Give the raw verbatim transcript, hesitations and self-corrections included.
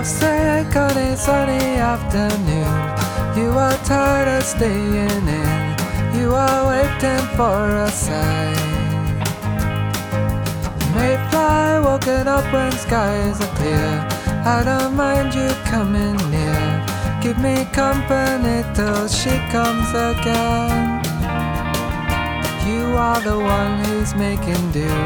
sick on a sunny afternoon. You are tired of staying in. You are waiting for a sign. Mayfly woken up when skies are clear. I don't mind you coming near. Give me company till she comes again. You are the one who's making do.